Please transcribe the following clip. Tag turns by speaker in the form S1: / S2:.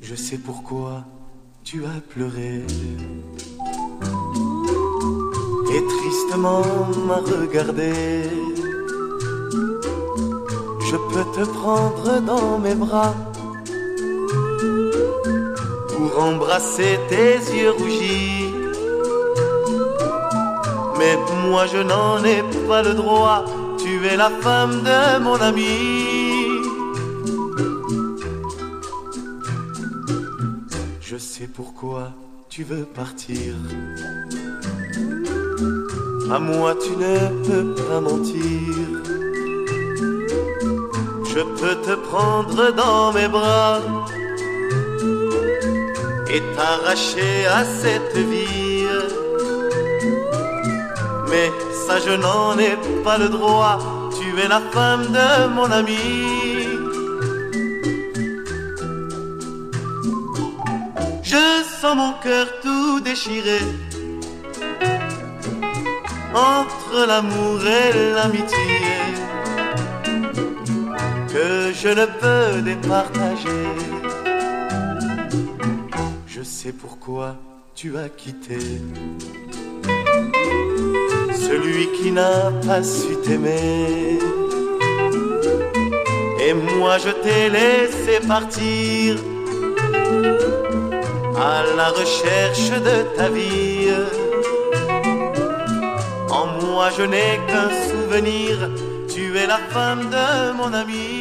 S1: Je sais pourquoi tu as pleuré et tristement m'a regardé. Je peux te prendre dans mes bras pour embrasser tes yeux rougis, mais moi je n'en ai pas le droit. Tu es la femme de mon ami. Je sais pourquoi tu veux partir. À moi tu ne peux pas mentir. Je peux te prendre dans mes bras et t'arracher à cette vie, mais ça je n'en ai pas le droit. Tu es la femme de mon ami. Je sens mon cœur tout déchiré entre l'amour et l'amitié, que je ne peux départager. Je sais pourquoi tu as quitté celui qui n'a pas su t'aimer, et moi je t'ai laissé partir à la recherche de ta vie. En moi je n'ai qu'un souvenir. Tu es la femme de mon ami.